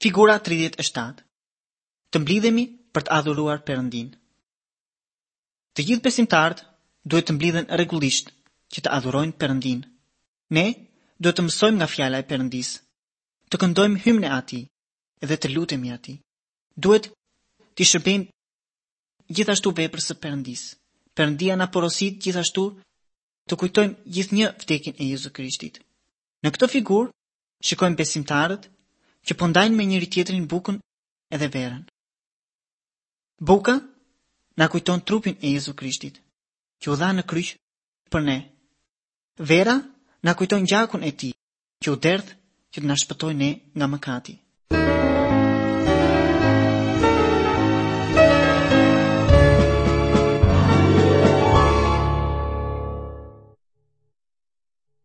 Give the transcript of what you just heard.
Figura 37. Të mblidhemi për të adhuruar Perëndin. Të gjithë besimtarët duhet të mblidhen rregullisht që të adhurojnë Perëndin. Ne duhet të mësojmë nga fjala e Perëndis, të këndojmë hymne e Atij dhe të lutemi Atij. Duhet të shërbejmë gjithashtu veprës së Perëndis. Perëndia na porosit gjithashtu të kujtojmë gjithnjë vdekjen e Jezu Krishtit. Në këtë figurë shikojmë besimtarët që po ndajnë me njëri tjetrin bukën edhe verën. Buka na kujton trupin e Jezu Krishtit, që u dha në kryq për ne. Vera na kujton gjakun e tij, që u derdh që të na shpëtojë ne nga mëkati.